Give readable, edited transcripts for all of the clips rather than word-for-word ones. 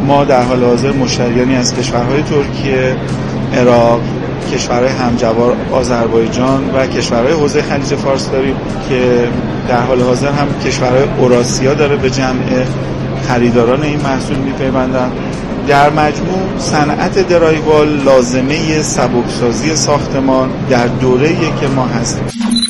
ما در حال حاضر مشتریانی از کشورهای ترکیه، عراق، کشورهای همجوار آذربایجان و کشورهای حوزه خلیج فارس داریم که در حال حاضر هم کشورهای اوراسیا داره به جمع خریداران این محصول میپیوندن. در مجموع صنعت درایوال لازمه سبکسازی ساختمان در دوره‌ای که ما هستیم.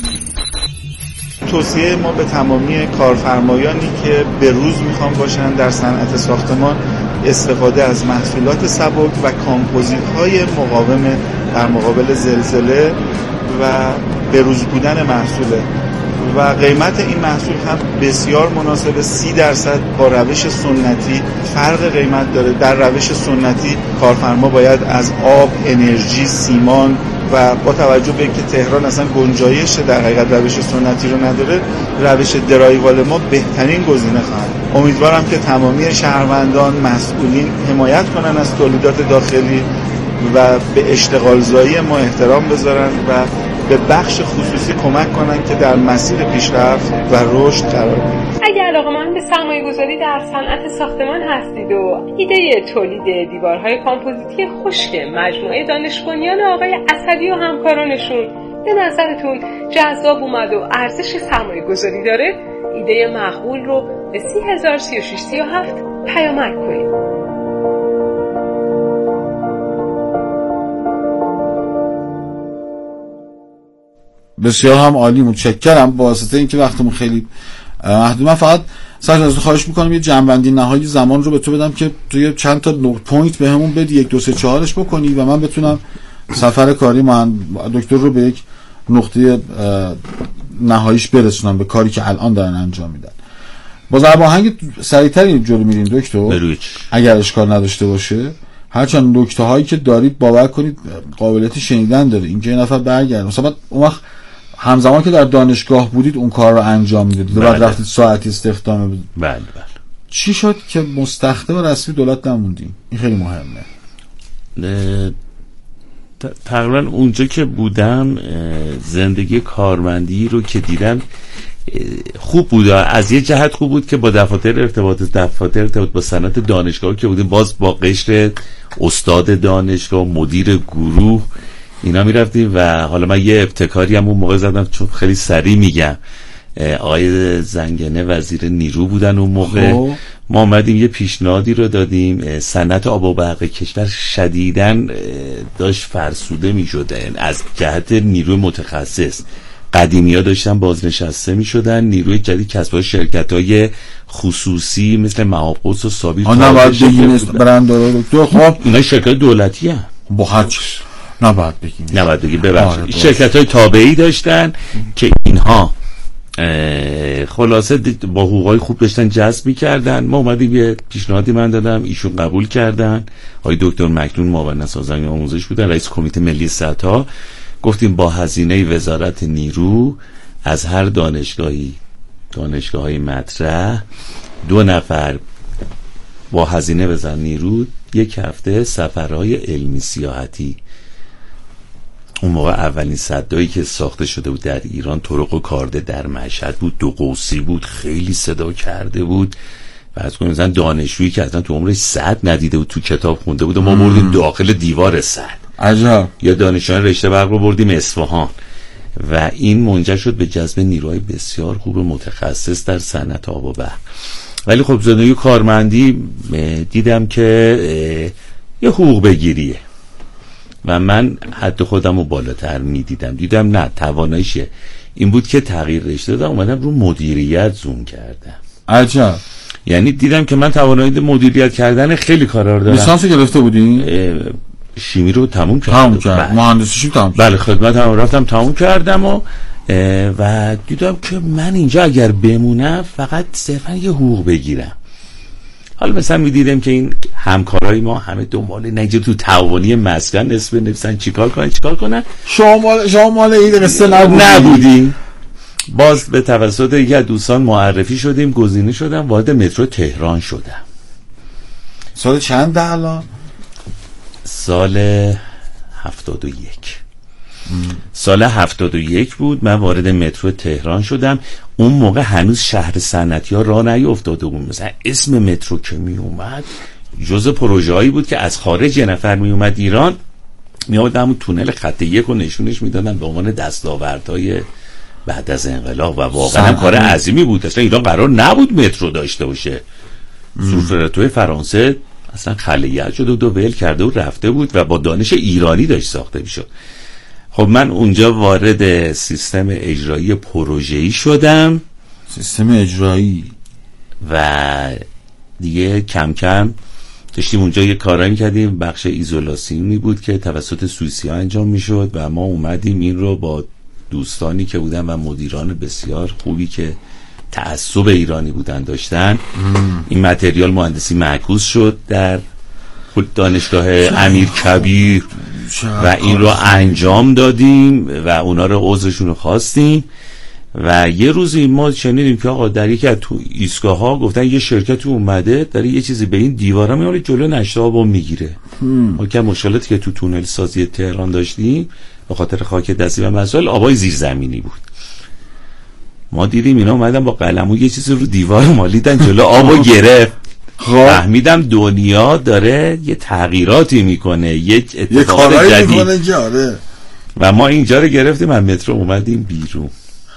توصیه ما به تمامی کارفرمایانی که به روز میخوان باشن در صنعت ساختمان استفاده از محصولات سبک و کامپوزیت‌های مقاوم در مقابل زلزله و به روز بودن محصوله و قیمت این محصول هم بسیار مناسب. 30% با روش سنتی فرق قیمت داره. در روش سنتی کارفرما باید از آب، انرژی، سیمان و با توجه به اینکه تهران اصلا گنجایش در حقیقت روش سنتی رو نداره، روش درایوال ما بهترین گزینه خواهد. امیدوارم که تمامی شهروندان مسئولین حمایت کنن از تولیدات داخلی و به اشتغالزایی ما احترام بذارن و به بخش خصوصی کمک کنن که در مسیر پیشرفت و رشد قرار بگیرن. اگر علاقه‌مند به سرمایه‌گذاری در صنعت ساختمان هستید و ایده تولید دیوارهای کامپوزیتی خشک مجموعه دانش بنیان آقای اسدی و همکارانشون به نظرتون جذاب اومد و ارزش سرمایه‌گذاری داره، ایده معقول رو به 30,03637 پیامک کنید. بسیار هم عالی، متشکرم. با واسطه اینکه وقتمون خیلی محدود، من فقط سرجان خواهش میکنم یه جنبندی نهایی زمان رو به تو بدم که توی چند تا پوینت بهمون بدی، 1 2 3 4ش بکنی و من بتونم سفر کاری من دکتر رو به یک نقطه نهاییش برسونم، به کاری که الان دارن انجام میدن. با ضرب آهنگ سریعتری جلو میریم دکتر، اگر اشکال نداشته باشه. هرچند نکته هایی که دارید باور کنید قابلیت شنیدن داره. اینکه یه نفر برگرده مثلا اون وقت همزمان که در دانشگاه بودید اون کار رو انجام میدید، بعد رفتید ساعتی استخدام بدید. بله. چی شد که مستخدم رسمی دولت نموندیم؟ این خیلی مهمه. تقریبا اونجا که بودم زندگی کارمندی رو که دیدم خوب بود. از یه جهت خوب بود که با دفاتر ارتباط با صنعت دانشگاه که بودیم، باز با قشر استاد دانشگاه، مدیر گروه اینا میرفتیم و حالا من یه ابتکاری هم اون موقع زدم چون خیلی سریع میگم. آقای زنگنه وزیر نیرو بودن اون موقع. ما اومدیم یه پیشنهادی رو دادیم. صنعت آب و برق کشور شدیداً داشت فرسوده میشد از جهت نیروی متخصص. قدیمی‌ها داشتن بازنشسته می‌شدن، نیروی جدید کسب‌های شرکت‌های خصوصی مثل مهابقدس و سابیر نباید بگیم برند دکتر. خب اینا شرکت دولتی هستن. با هرچی نباید بگیم ببخشید. شرکت‌های تابعی داشتن که اینها خلاصه با حقوقای خوب داشتن جذب می‌کردن. ما اومدیم یه پیشنهادی من دادم، ایشون قبول کردن. آقای دکتر مکنون معاون سازنگ آموزش بودن، رئیس کمیته ملی سطح. گفتیم با هزینه وزارت نیرو از هر دانشگاه‌های مطرح 2 نفر با هزینه وزارت نیرو 1 هفته سفرهای علمی سیاحتی. اون موقع اولین سدایی که ساخته شده بود در ایران طرق و کارده در مشهد بود، 2 قوسی بود، خیلی صدا کرده بود. و از کنیم مثلا دانشجویی که اصلا تو عمرش سد ندیده بود تو کتاب خونده بود و ما بردیم داخل دیوار سد. عجب. یا دانشجویان رشته برق رو بردیم اصفهان و این منجر شد به جذب نیروهای بسیار خوب متخصص در صنعت آب و برق. ولی خب زندگی کارمندی دیدم که یه حقوق بگیریه و من حد خودم رو بالاتر دیدم نه، تواناییش این بود که تغییر رشته دادم، اومدم رو مدیریت زوم کردم. عجب. یعنی دیدم که من توانایی مدیریت کردن خیلی کارا رو دارم. لیسانس گرفته بودین؟ شیمی رو تموم کردم. مهندسیشو تموم کردم. بله خدمتم رفتم تموم کردم و دیدم که من اینجا اگر بمونم فقط صرفا یه حقوق بگیرم. حالا مثلا میدیدم که این همکارای ما همه دنبال نگه تو تعاونی مسکن نویسن چیکار کنن. شما مال این قصه نبودین. باز به توسط یکی از دوستان معرفی شدیم، گزینه شدم، وارد مترو تهران شدم. سال چند الان؟ سال 71. سال 71 بود من وارد مترو تهران شدم. اون موقع هنوز شهر صنعتی ها راه نیفتاده بود. مثلا اسم مترو که می اومد جزء پروژه‌ای بود که از خارج یه نفر می اومد ایران، می آمد همون تونل خط 1 رو نشونش میدادن به عنوان دستاوردهای بعد از انقلاب و واقعا هم کار عظیمی بود. اصلا ایران قرار نبود مترو داشته باشه. سوفرتوی فرانسه اصلا خلیت شده و ول کرده و رفته بود و با دانش ایرانی داشت ساخته میشد. خب من اونجا وارد سیستم اجرایی پروژه‌ای شدم. سیستم اجرایی و دیگه کم کم داشتیم اونجا یه کارایی کردیم. بخش ایزولاسیونی بود که توسط سوئیسی‌ها انجام میشد و ما اومدیم این رو با دوستانی که بودن و مدیران بسیار خوبی که تعصب ایرانی بودن داشتن این متریال مهندسی معکوس شد در دانشگاه امیرکبیر و این رو انجام دادیم و اونا رو عضوشون رو خواستیم و یه روزی ما شنیدیم که آقا در یکی از تو ایستگاه ها گفتن یه شرکت اومده داره یه چیزی به این دیوارا میاره جلو نشتابو میگیره. ما که مشکلاتی که تو تونل سازی تهران داشتیم به خاطر خاک دستی و مسائل آبای زیرزمینی بود. ما دیدیم اینا اومدن با قلمو یه چیزی رو دیوار مالیدن جلو آبو گرفت. فهمیدم دنیا داره یه تغییراتی میکنه، یه اتفاق جدید و ما اینجا رو گرفتیم از مترو اومدیم بیرون.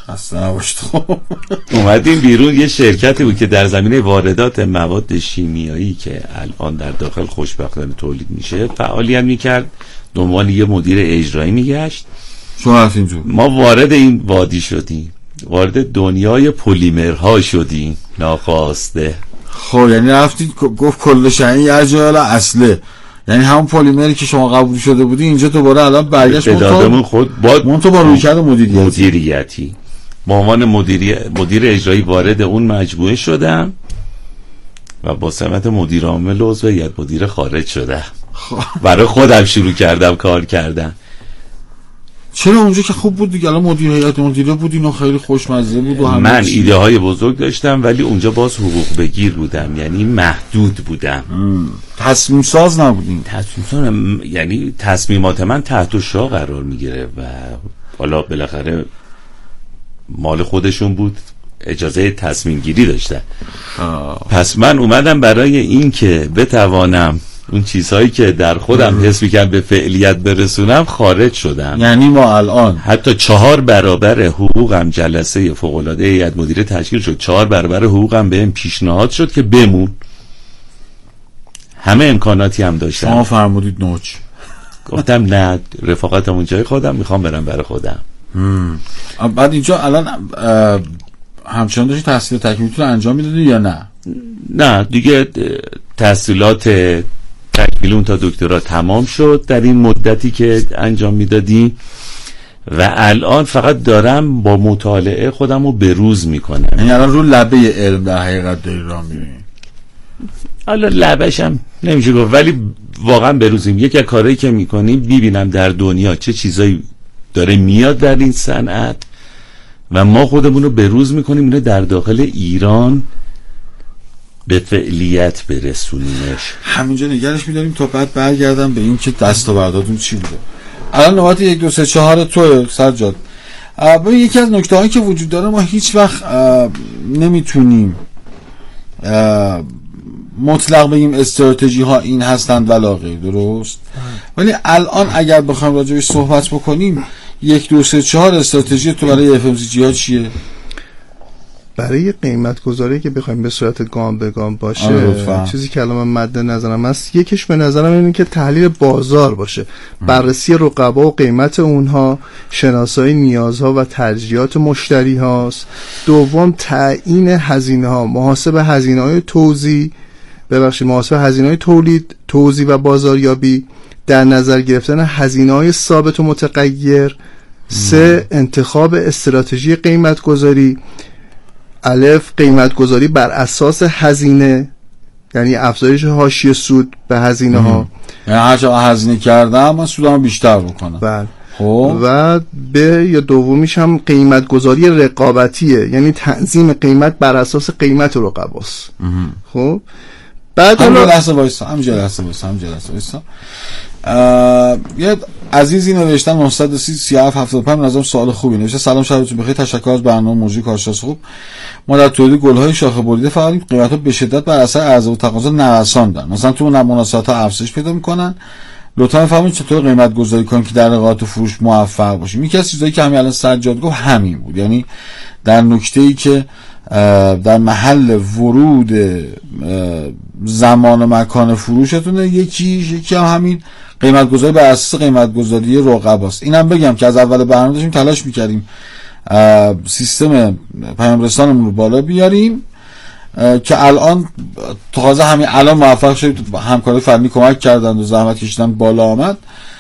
اومدیم بیرون. یه شرکتی بود که در زمینه واردات مواد شیمیایی که الان در داخل خوشبختانه تولید میشه فعالیت میکرد، دنبال یه مدیر اجرایی میگشت. ما وارد این وادی شدیم، وارد دنیای پلیمرها شدیم ناخواسته. خب یعنی رفتید گفت کلش این اجایل اصله، یعنی همون پلیمری که شما قبول شده بودی اینجا دوباره الان برگشت مدادمون خود با رویکرد مدیریتی با عنوان مدیر اجرایی وارد اون مجموعه شدم و با سمت مدیر عامل عضو هیئت مدیره خارج شدم. برای خودم شروع کردم کار کردن. چرا اونجا که خوب بود دیگه، الان مدیر هیئت مدیره بودین و خیلی خوشمزه بود و من ایده های بزرگ داشتم ولی اونجا باز حقوق بگیر بودم، یعنی محدود بودم. تصمیم ساز نبودین؟ یعنی تصمیمات من تحت الشعاع قرار میگیره و حالا بالاخره مال خودشون بود، اجازه تصمیم گیری داشتن. پس من اومدم برای این که بتوانم اون چیزهایی که در خودم حس می‌کردم به فعلیت برسونم خارج شدم. یعنی ما الان حتی 4 برابر حقوقم جلسه فوق‌العاده هیئت مدیره تشکیل شد، 4 برابر حقوقم بهم پیشنهاد شد که بمون. همه امکاناتی هم داشتم. شما فرمودید نوچ. گفتم نه، رفاقتمون جای خودم، میخوام برم برای خودم. بعد اینجا الان همچنان داشتی تحصیل تکمیلیتون انجام میدادی یا نه؟ نه دیگه تحصیلات تکمیلون تا دکترا تمام شد در این مدتی که انجام میدادیم و الان فقط دارم با مطالعه خودم رو بروز میکنم. یعنی الان رو لبه علم در حقیقت داری راه میری؟ حالا لبش هم نمیشه گفت ولی واقعا بروزیم. یکی از کارهایی که میکنیم ببینم در دنیا چه چیزایی داره میاد در این صنعت و ما خودمون رو بروز میکنیم اینو در داخل ایران به فعلیت برسونیمش. همینجا نگرش میداریم تا بعد برگردم به این که دستاورداتون چی بوده. الان نوبت 1 2 3 4 تو سجاد. یکی از نکته‌هایی که وجود داره ما هیچ وقت نمیتونیم مطلق بگیم استراتژی ها این هستند ولا غیر، درست؟ ولی الان اگر بخوایم راجعش صحبت بکنیم 1 2 3 4 استراتژی تو برای FMCG ها چیه؟ برای قیمت گذاری که بخوایم به صورت گام به گام باشه چیزی که الان من مد نظرم هست، یکیش به نظرم اینه که تحلیل بازار باشه، بررسی رقبا و قیمت اونها، شناسایی نیازها و ترجیحات مشتری هاست. دوم تعیین هزینه ها، محاسبه هزینه های محاسبه هزینه های تولید، توزیع و بازاریابی، در نظر گرفتن هزینه های ثابت و متغیر. 3 انتخاب استراتژی قیمت گذاری. الف قیمت گذاری بر اساس هزینه، یعنی افزایش حاشیه سود به هزینه ها، یعنی هر چقدر هزینه کردم من سودمو بیشتر بکنم. بله. و به یا دومیش هم قیمت گذاری رقابتیه، یعنی تنظیم قیمت بر اساس قیمت رقباست. خب بعد همینجا لحظه وایسا یه عزیزی نوشتن 937 نظرم سوال خوبی نوشته. سلام شبتون بخیر، تشکر از برنامه موضوع کارشناس خوب. ما در تولید گل‌های شاخه بریده فعالیم. قیمت‌ها به شدت بر اثر عرضه و تقاضا نوسان، مثلا تو مناسبت‌ها افزایش پیدا می‌کنن. لطفا بفرمایید چطور قیمت گذاری کنیم که در رقابت فروش موفق باشیم. یکی از چیزایی که همین الان سجاد گفت همین بود، یعنی در نکته‌ای که در محل ورود زمان و مکان فروشتونه، یکی هم همین قیمت گذاری بر اساس قیمت گذاری رقباست. اینم بگم که از اول برنامه داشتیم تلاش می‌کردیم سیستم پیام رسانمون رو بالا بیاریم که الان تازه همین الان موفق شدیم، همکارای فنی کمک کردن و زحمت کشیدن بالا آمد،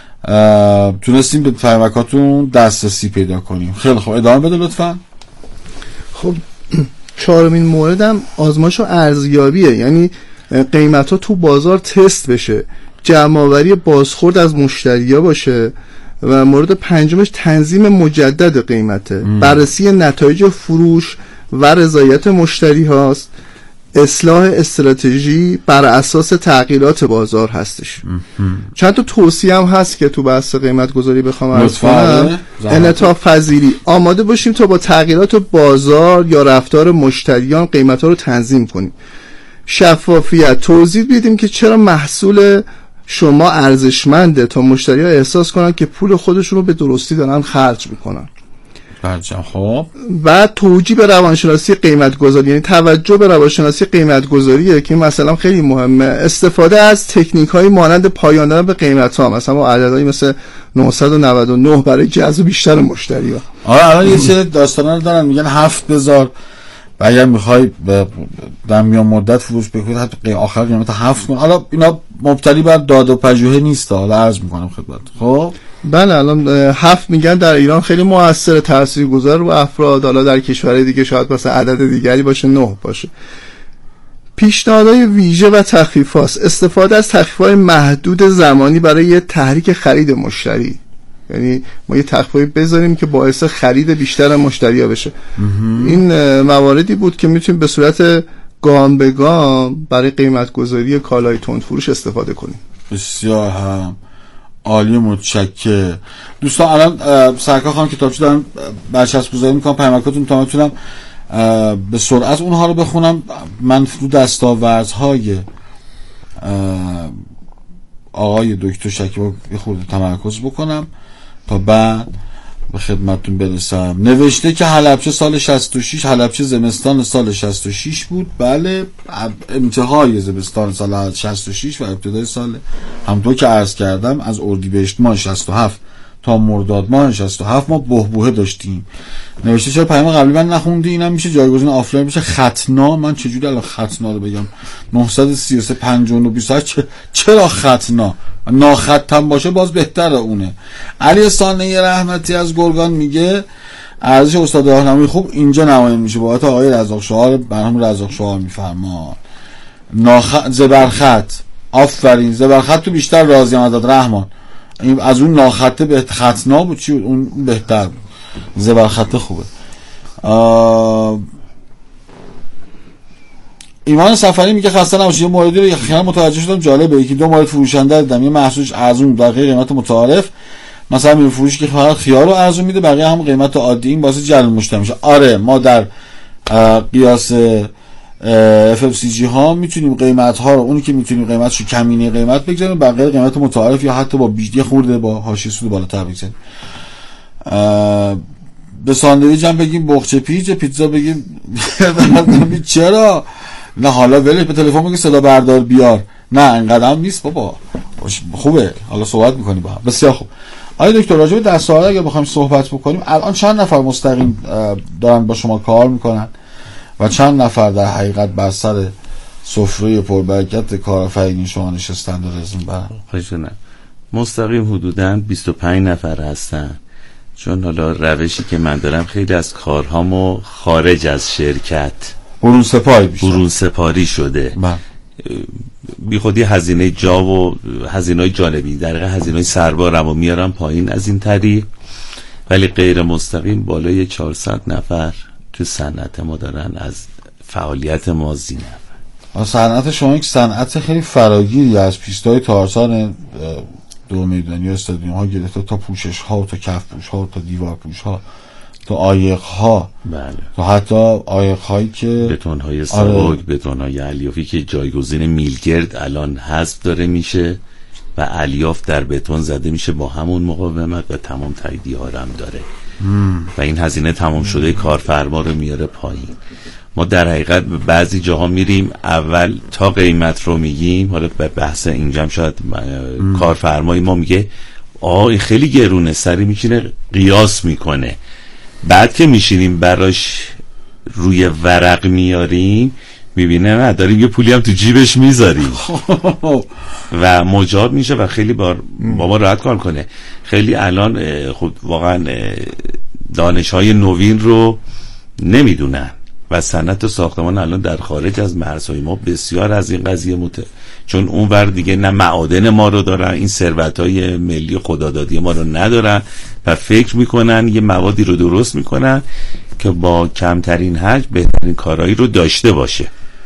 تونستیم به پیامکاتون دسترسی پیدا کنیم. خیلی خوب، ادامه بده لطفا. خب چهارمین موردم آزمایش و ارزیابیه، یعنی قیمت‌ها تو بازار تست بشه، جمع‌آوری بازخورد از مشتری‌ها باشه، و مورد پنجمش تنظیم مجدد قیمته، بررسی نتایج فروش و رضایت مشتری هاست، اصلاح استراتژی بر اساس تغییرات بازار هستش. چند تا توصیه هم هست که تو بحث قیمت گذاری بخوام عرض کنم. انعطاف پذیری، آماده باشیم تا با تغییرات بازار یا رفتار مشتریان قیمت‌ها رو تنظیم کنیم. شفافیت، توضیح بدیم که چرا محصول شما ارزشمنده تا مشتری‌ها احساس کنن که پول خودشون رو به درستی دارن خرج میکنن. خب و توجیه به روانشناسی قیمت گذاری، یعنی توجه به روانشناسی قیمت گذاریه که مثلا خیلی مهمه. استفاده از تکنیک‌های مانند پایان دادن به قیمت‌ها، مثلا با عددهایی مثل 999 برای جذب بیشتر مشتری‌ها. الان یه سری داستانا رو دارن میگن 7 بذار و اگر میخوای در میان مدت فروش بکنی حتی آخر قیمت 7 کن. حالا اینا مبتنی بر داد و پژوهش نیست، حالا عرض میکنم خدمت. خب بله، الان 7 میگن در ایران خیلی موثر، تاثیرگذار رو افراد، حالا در کشورهای دیگه شاید مثلا عدد دیگری باشه، 9 باشه. پیشنهادهای ویژه و تخفیفات، استفاده از تخفیف‌های محدود زمانی برای تحریک خرید مشتری، یعنی ما یه تخفیفی بذاریم که باعث خرید بیشتر مشتری‌ها بشه. این مواردی بود که میتونیم به صورت گام به گام برای قیمت گذاری کالای تند فروش استفاده کنیم. بسیار هم عالی، متشکرم. دوستان الان سرکار خانم کتابچه دارن برچسب گذاری میکنم پیامکاتون تا میتونم به سرعت اونها رو بخونم. من رو دستاوردهای آقای دکتر شکیبا یه خورده تمرکز بکنم تا بعد به خدمتتون برسم. نوشته که حلبچه سال 66، حلبچه زمستان سال 66 بود. بله، انتهای زمستان سال 66 و ابتدای سال همونطور که عرض کردم از اردیبهشت ماه 67 تا مرداد ماه 67 ما بحبوحه داشتیم. نوشته چرا پیام قبلی من نخوندی؟ اینم میشه جایگزین آفلاین میشه ختنا. من چجوری الان ختنا رو بگم؟ 933 59 28 چرا ختنا؟ ناختم باشه باز بهتره اونه. علی صانعی رحمتی از گرگان میگه ارزش استاد راهنمایی خوب اینجا نمایان میشه بابت آقای رزاق شعار برنامه رزاق شعار میفرما. زبرخط، آفرین زبرخط تو بیشتر راضی ام ازت رحمان. از اون ناخطه به ختنا بود چی بود؟ اون بهتر بود. زبرخطه خوبه. ایمان سفری میگه خسته نباشید. یه موردی رو خیلی متوجه شدم جالبه، یکی دو مورد فروشنده دیدم یه محصولش ارزون در قیمت متعارف، مثلا میره فروشی که فقط خیار رو ارزون میده بقیه هم قیمت عادی، این واسه جلب مشتری میشه. آره ما در قیاس FMCG ها میتونیم قیمت ها رو، اونی که میتونیم قیمتشو کمینه قیمت بگذاریم بقیه قیمت متعارف یا حتی با بیشتر خورده با حاشیه سود بالاتر بگذاریم. به ساندویچ هم بگیم بخچه پیتزا بگیم چرا نه حالا ولش به تلفن بگی صدا بردار بیار، نه اینقدر هم نیست بابا، خوبه حالا صحبت میکنیم با هم. بسیار خوب. آقای دکتر راجع به دستاورد اگه بخوایم صحبت بکنیم الان چند نفر مستقیم دارن با شما کار میکنن و چند نفر در حقیقت بر سر سفره پربرکت کارآفرینی شما نشستن و رزومه برن؟ مستقیم حدوداً 25 نفر هستن، چون حالا روشی که من دارم خیلی از کارهامو خارج از شرکت برون سپاری شده. بی خودی هزینه جا و هزینه‌های جانبی در واقع هزینه‌های سربارمو میارم پایین از این طریق، ولی غیر مستقیم بالای 400 نفر تو صنعت ما دارن از فعالیت ما زینف. صنعت شما یک صنعت خیلی فراگیری از پیستای تارسان دور میدانی یا استادیوم ها گرفته تا پوشش ها، تا کف پوش ها، تا دیوار پوش ها، تا عایق ها، بله، تا حتی عایق هایی که بتون های سبک، بتون های الیافی که جایگزین میلگرد الان حذف داره میشه و الیاف در بتون زده میشه با همون مقاومت و تمام تاییدی ها هم داره و این هزینه تمام شده کارفرما رو میاره پایین. ما در حقیقت بعضی جاها میریم اول تا قیمت رو میگیم، حالا به بحث اینجا شاید کارفرمای ما میگه این خیلی گرونه، سری میشینه قیاس میکنه، بعد که میشینیم براش روی ورق میاریم میبینه نه داریم یه پولی هم تو جیبش میذاریم و مجاب میشه و خیلی با ما راحت کار کنه. خیلی الان خود واقعا دانش‌های نوین رو نمیدونن و صنعت ساختمان الان در خارج از مرزهای ما بسیار از این قضیه چون اونور دیگه نه معادن ما رو دارن، این ثروت‌های ملی خدادادی ما رو ندارن و فکر میکنن یه موادی رو درست میکنن که با کمترین حجم بهترین کارایی رو داشته باشه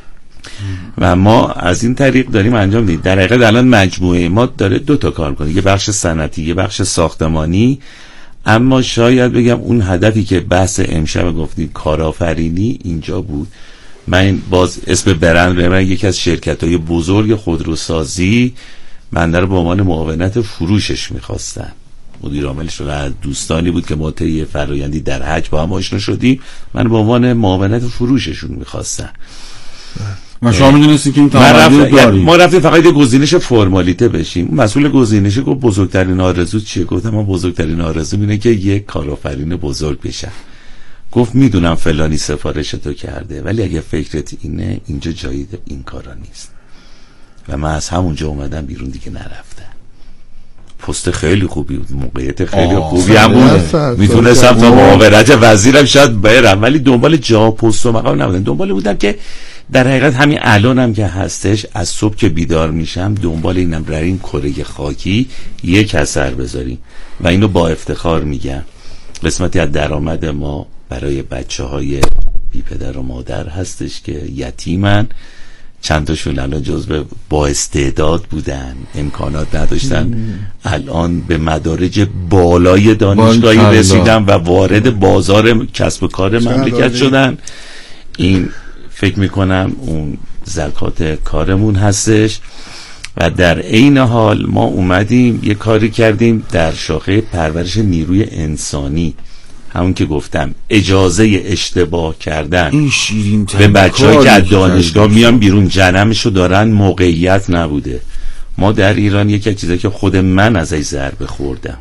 و ما از این طریق داریم انجام میدیم. در حقیقت الان مجموعه ما داره 2 تا کار کنه، یه بخش صنعتی یه بخش ساختمانی، اما شاید بگم اون هدفی که بحث امشب گفتیم کارآفرینی اینجا بود. من باز اسم برند یکی از شرکت‌های بزرگ خودروسازی من در به عنوان معاونت فروشش می‌خواستن، مدیر عاملش و دوستانی بود که ما طی فرآیندی در حج با هم آشنا شدیم، من به عنوان معاونت فروششون می‌خواستن. ما شما می‌دونستی که این تعامل داریم، ما رفتیم فقط گزینش فرمالیته بشیم. مسئول گزینش گفت بزرگترین آرزو چیه؟ گفتم من بزرگترین آرزو اینه که یک کارآفرین بزرگ بشم. گفت میدونم فلانی سفارش تو کرده ولی اگه فکرت اینه اینجا جایی این کارا نیست و من از همونجا اومدم بیرون، دیگه نرفتم. پست خیلی خوبی بود، موقعیت خیلی خوبی هم بود، میتونستم تا معاونت وزیرم شاید برم ولی دنبال جا پست و مقام نبودم، دنبال بودم که در حقیقت همین الانم که هستش از صبح که بیدار میشم دنبال اینم برای این کره خاکی یک اثر بذاریم و اینو با افتخار میگم. قسمتی از درآمد ما برای بچه‌های بی پدر و مادر هستش که یتیمن، چند تاشون الان جزو با استعداد بودن، امکانات نداشتن، الان به مدارج بالای دانشگاهی رسیدن و وارد بازار کسب و کار مملکت شدن. این فکر میکنم اون زکات کارمون هستش و در عین حال ما اومدیم یه کاری کردیم در شاخه پرورش نیروی انسانی، همون که گفتم اجازه اشتباه کردن این شیرین به بچه‌ها که از دانشگاه میان بیرون جنمشو دارن موقعیت نبوده. ما در ایران یکی از چیزایی که خود من ازش ضربه خوردم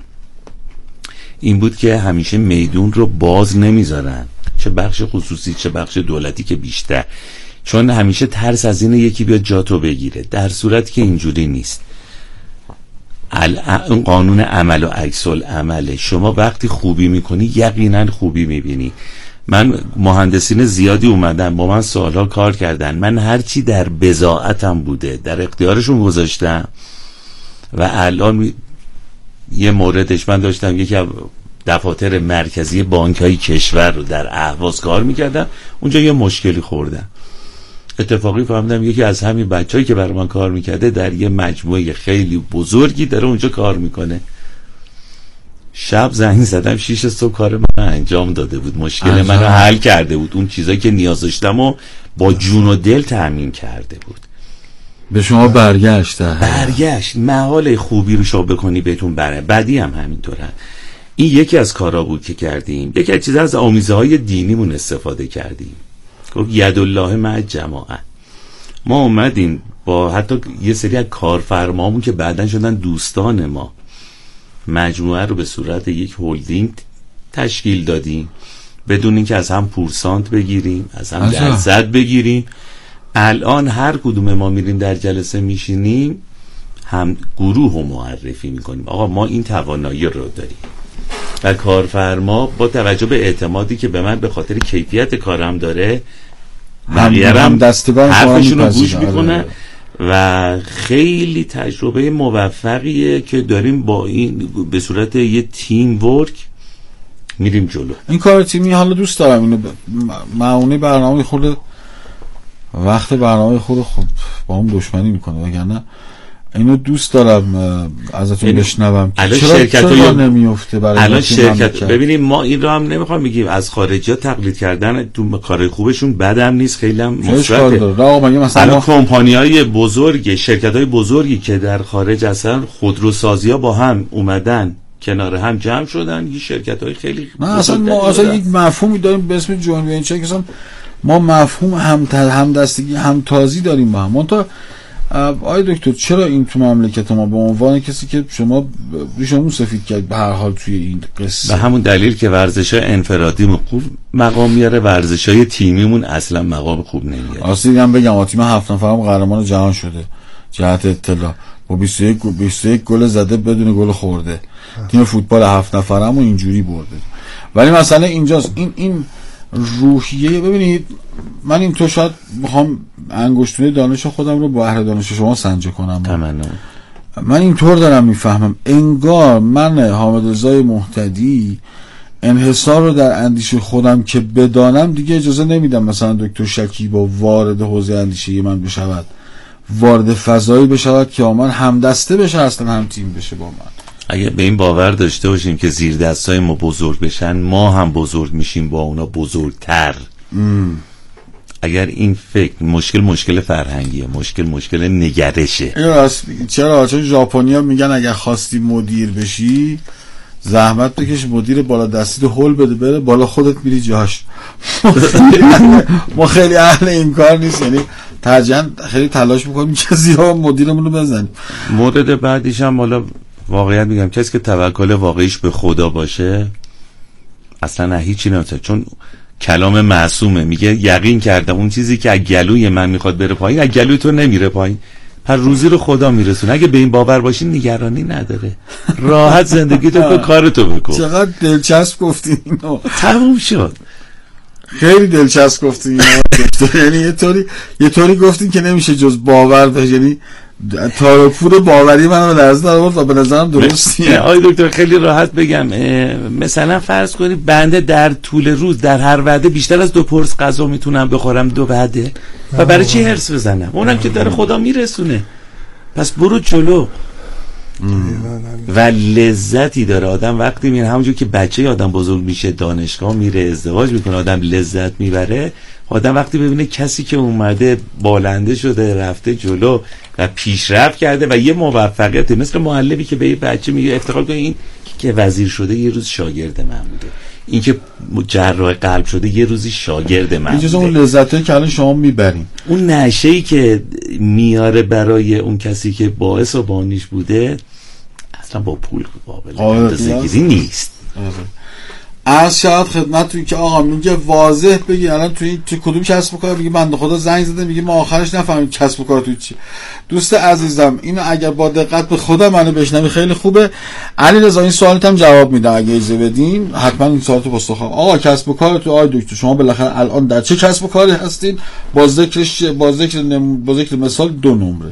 این بود که همیشه میدون رو باز نمیذارن، چه بخش خصوصی چه بخش دولتی که بیشتر، چون همیشه ترس از اینه یکی بیاد جاتو بگیره، در صورتی که اینجوری نیست. اون قانون عمل و عکس العمله، شما وقتی خوبی میکنی یقینا خوبی میبینی. من مهندسین زیادی اومدن با من سالها کار کردن، من هرچی در بضاعتم بوده در اختیارشون گذاشتم و الان یه موردش من داشتم یکی از دفاتر مرکزی بانک‌های کشور رو در اهواز کار میکردم، اونجا یه مشکلی خوردم، اتفاقی فهمیدم یکی از همین بچه‌ای که برای من کار میکرده در یه مجموعه خیلی بزرگی داره اونجا کار میکنه. شب زنگ زدم 6 صبح کار من انجام داده بود، مشکل منو حل کرده بود، اون چیزایی که نیاز داشتم و با جون و دل تامین کرده بود. به شما برگشت محال خوبی رو شما بکنی بهتون بره، بعدی هم همینطوره. این یکی از کارا بود که کردیم. یکی از چیزا از آمیزه های دینیمون استفاده کردیم، گفت ید الله مع جماعه. ما اومدیم با حتی یه سری از کارفرمامون که بعدن شدن دوستان ما، مجموعه رو به صورت یک هولدینگ تشکیل دادیم بدون اینکه از هم پورسانت بگیریم، از هم درصد بگیریم. الان هر کدوم ما میریم در جلسه میشینیم هم گروه رو معرفی میکنیم، آقا ما این توانایی رو داریم و کارفرما با توجه به اعتمادی که به من به خاطر کیفیت کارم داره هم دستگاه حرفشون رو گوش میکنن و خیلی تجربه موفقیه که داریم با این به صورت یه تیم ورک میریم جلو. این کار تیمی حالا دوست دارم اینو معاونی برنامه خود وقت برنامه خود خب با هم دشمنی میکنه، وگرنه اینو دوست دارم ازتون بشنوم چرا نمیفته برای الان شرکت. ببینیم ما این رو هم نمیخوام بگیم از خارجی‌ها تقلید کردن تو کار خوبشون بدم نیست، خیلی هم مثبته. الان کمپانی‌های بزرگ، شرکت‌های بزرگی که در خارج هستن، خودروسازی‌ها با هم اومدن کنار هم جمع شدن، یه شرکت‌های خیلی اصلا ما اصلا یک مفهومی داریم به اسم جوین ونچر که اصلا ما مفهوم همدستگی همتازی داریم با هم. تا آقای دکتر چرا این تو مملکت ما به عنوان کسی که شما ریشمون سفید کرد به هر حال توی این قصه، به همون دلیل که ورزش‌های انفرادی خوب مقام میاره، ورزش‌های تیمیمون اصلا مقام خوب نمیاره. اصلا هم بگم تیم 7 نفرم قهرمان جهان شده جهت اطلاع با 21 گل زده بدون گل خورده. تیم فوتبال 7 نفرم اینجوری برده. ولی مسئله اینجاست، این روحیه. ببینید من این تو شاید بخوام انگشتونه دانش خودم رو با بحر دانش شما سنجه کنم، من اینطور دارم میفهمم انگار من حامد رضای مهتدی انحصار رو در اندیشه خودم که بدانم دیگه اجازه نمیدم مثلا دکتر شکیبا وارد حوزه اندیشه من بشود، وارد فضایی بشود که من هم دسته بشه، اصلا هم تیم بشه با من. اگه به این باور داشته باشیم که زیر دستای ما بزرگ بشن، ما هم بزرگ میشیم با اونا بزرگتر. اگر این فکر مشکل فرهنگیه، مشکل نگرشه. چرا؟ چون ژاپنیا میگن اگر خواستی مدیر بشی زحمت بکش، مدیر بالا دستی هول بده بره بالا، خودت میری جاش. ما خیلی اهل این کار نیست، یعنی ترجیحاً خیلی تلاش میکنیم که زیرا مدیرمون رو بزنیم. مورد بعدیش هم حالا واقعیت میگم کسی که توکل واقعیش به خدا باشه اصلا هیچی نمیشه، چون کلام معصومه، میگه یقین کردم اون چیزی که از گلوی من میخواد بره پایین از گلوی تو نمیره پایین، هر روزی رو خدا میرسونه. اگه به این باور باشین نگرانی نداره، راحت زندگی تو کن، کارتو بکن. چقدر دلچسب گفتین اینو، تموم شد. خیلی دلچسب گفتین اینو. یعنی یه طوری گفتین که نمیشه جز باور بشه، یعنی تاروپور باوری منو به لرزه آورد و به نظرم درستیه. آقای دکتر خیلی راحت بگم، مثلا فرض کنی بنده در طول روز در هر وعده بیشتر از 2 پرس غذا میتونم بخورم 2 وعده، و برای چی هرس بزنم؟ اونم که داره خدا میرسونه، پس برو جلو. و لذتی داره آدم وقتی میره، همونجور که بچه آدم بزرگ میشه، دانشگاه میره، ازدواج میکنه، آدم لذت میبره. آدم وقتی ببینه کسی که اومده بالنده شده، رفته جلو و پیشرفت کرده و یه موفقیت، مثل معلمی که به یه بچه میگه افتخار کنه این که وزیر شده یه روز شاگرد من بوده، این که جراح قلب شده یه روزی شاگرد من بوده. اون لذتی که الان شما میبرین، اون نشه‌ای که میاره برای اون کسی که باعث و بانیش بوده، اصلا با پول قابل اندازه‌گیری نیست. از شاید خدمت توی که آقا میگه واضح بگی الان توی کدوم کسب و کار، میگه بنده خدا زنگ زده میگه ما آخرش نفهمیم کسب و کار توی چی. دوست عزیزم اینو اگر با دقت به خدا منو بشنوی خیلی خوبه. علیرضا این سوالت هم جواب میدم اگه اجازه بدین، حتما این سوالتو پاسخ بدم. آقا کسب و کار تو آقای دکتر شما بالاخره الان در چه کسب و کاری هستین؟ با ذکر مثال 2 نمره.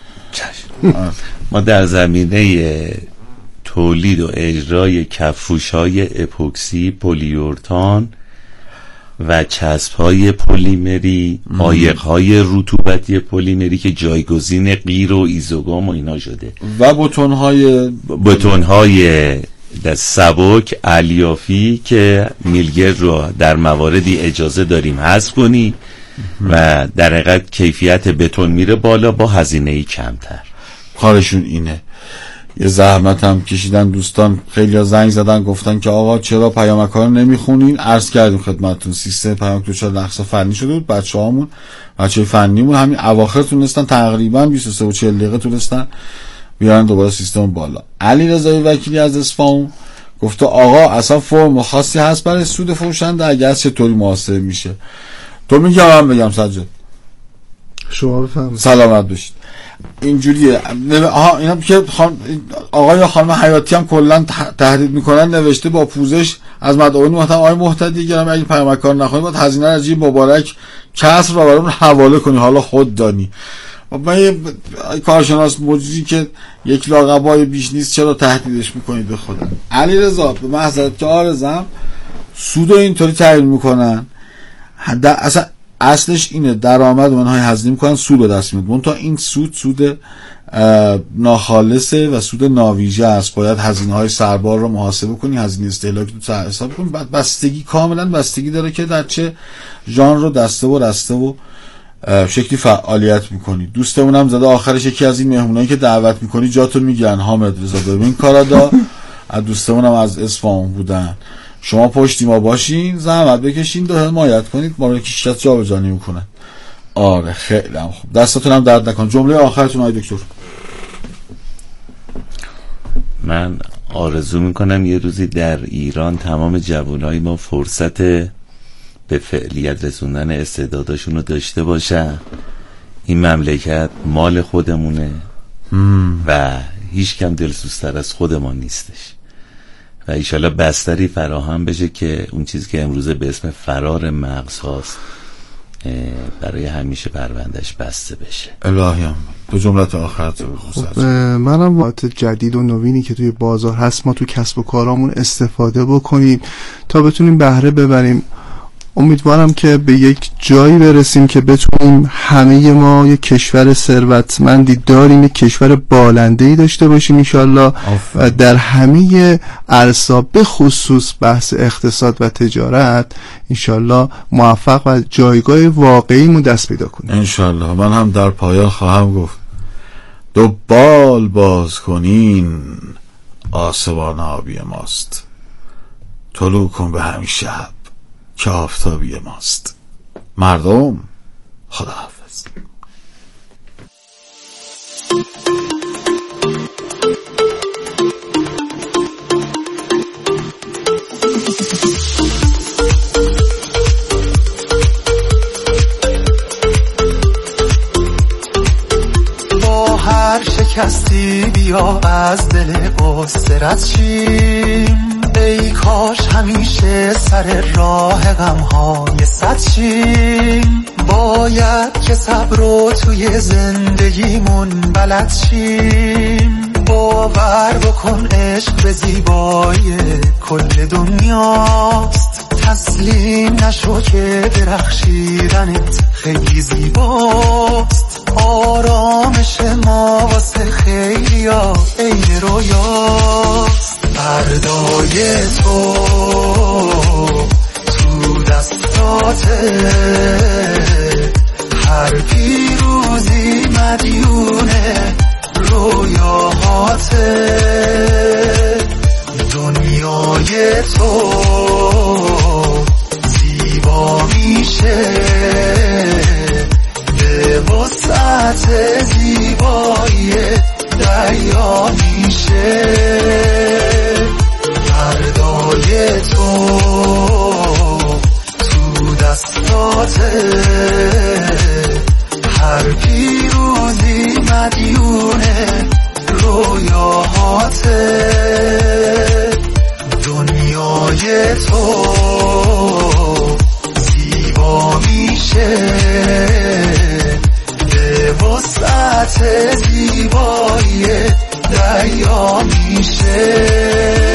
ما در زمینه تولید و اجرای کفوش‌های اپوکسی، پلیورتان و چسب‌های پلیمری، عایق‌های رطوبتی پلیمری که جایگزین قیر و ایزوگام و اینا شده، و بتون‌های سبک الیافی که میلگرد رو در مواردی اجازه داریم حذف کنی و در حقیقت کیفیت بتون میره بالا با هزینه‌ای کمتر. کارشون اینه. یه زحمت هم کشیدن دوستان، خیلی ها زنگ زدن گفتن که آقا چرا پیامک‌ها رو نمیخونین؟ عرض کردیم خدمتتون سیستم پیامک دچار نقص فنی شده بود. بچه‌های فنیمون همین اواخر تونستن تقریبا 23 و 40 دقیقه تونستن بیارن دوباره سیستم بالا. علیرضا وکیلی از اصفهان گفته آقا اصلا فرم خاصی هست برای سود فروشنده، اگه چطوری محاسبه میشه؟ تو میگم بگم سجاد شما بفهمید. سلامت باشید. اینجوریه. اینا که آقا یا خانم حیاتی هم کلا تهدید میکنن، نوشته با پوزش از مدعوین محترم آقای مهتدی گرم اگه پیامکار نخونی باید هزینه از جیب مبارک کسر رو برامون حواله کنی، حالا خود دانی. من یه کارشناس مجری که یک لاقبای بیش نیست چرا تهدیدش میکنید به خدا؟ علیرضا به محضرت که آرزم سودو اینطوری تعیین میکنن، اصلا اصلش اینه درآمد منهای هزینه میکنن، سود رو دست میدن. تا این سود ناخالصه و سود ناویژه است. باید هزینه‌های سربار رو محاسبه کنی، هزینه استهلاک رو حساب کنی. بعد بستگی، کاملا بستگی داره که در چه ژانر رو دسته و رسته و شکلی فعالیت میکنی. دوستمونم زده آخرش یکی از این مهمونایی که دعوت میکنی جاتو میگیرن. حامد رضا ببین کارادا از دوستمونم از اصفهان بودن. شما پشتی ما باشین، زحمت بکشین، دو حمایت کنید، ما رو کیشت جابجا نمیکنن. آره خیلی هم خوب، دستاتون هم درد نکن. جمله آخرتون آقای دکتر. من آرزو میکنم یه روزی در ایران تمام جوانای ما فرصت به فعلیت رسوندن استعداداشون رو داشته باشن. این مملکت مال خودمونه و هیچ کم دلسوزتر از خودمان نیستش و ایشالا بستری فراهم بشه که اون چیزی که امروزه به اسم فرار مغز هاست برای همیشه پروندهش بسته بشه. الهیم دو جملت آخرت رو منم وقت جدید و نوینی که توی بازار هست ما تو کسب و کارامون استفاده بکنیم تا بتونیم بهره ببریم. امیدوارم که به یک جایی برسیم که بتونیم همه ما یک کشور ثروتمندی داریم، یک کشور بالنده‌ای داشته باشیم انشالله و در همه عرصه به خصوص بحث اقتصاد و تجارت انشالله موفق و جایگاه واقعیمون دست پیدا کنیم انشالله. من هم در پایان خواهم گفت دو بال باز کنین آسمان آبی ماست، طلوع کن به همین شب که آفتابی ماست. مردم خداحافظ. با هر شکستی بیا از دل قصه رد شیم، ای کاش همیشه سر راه غم‌های صد شیم. باید که صبر رو توی زندگیمون بلد شیم. باور بکن عشق به زیبایی کل دنیاست. تسلیم نشو که درخشیدنت خیلی زیباست. آرامش ما واسه خیلیا عین رویاست. فردای تو دستاته، هر پیروزی مدیونه رویاهاته. دنیای تو زیبا میشه به وسعت زیبایی دریا میشه. فردای تو دستاته، هر پیروزی مدیونه رویاهاته. دنیای تو زیبا میشه به وسعت زیبایی دریا میشه.